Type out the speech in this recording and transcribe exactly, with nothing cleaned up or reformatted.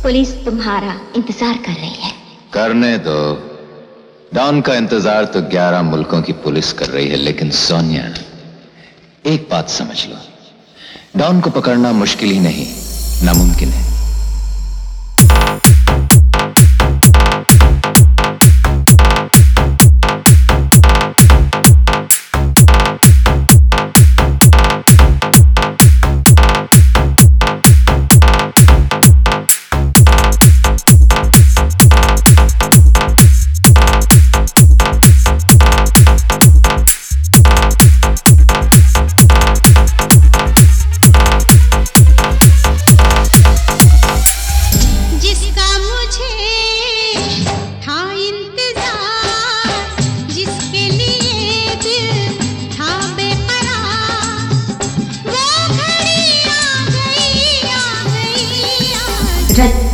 Police तुम्हारा इंतजार कर रही है। करने दो। डॉन का इंतजार तो ग्यारह मुल्कों की पुलिस कर रही है, लेकिन सोनिया एक बात समझ लो, डॉन को पकड़ना मुश्किल ही नहीं, नामुमकिन है। रद्द